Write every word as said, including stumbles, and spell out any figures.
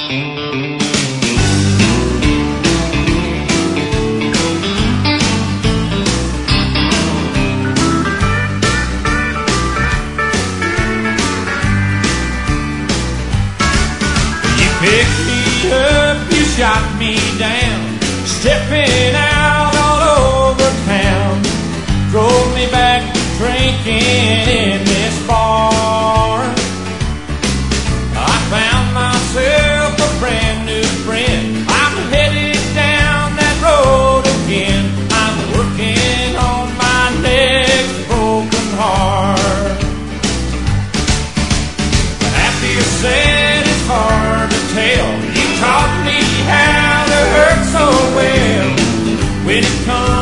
Picked me up, you shot me down, stepping out all over town. Drove me back to drinking in this bar. I found myself a brand new friend. I'm headed down that road again. I'm working on my next broken heart. After you said it's hard to tell, you taught me how to hurt so well. When it comes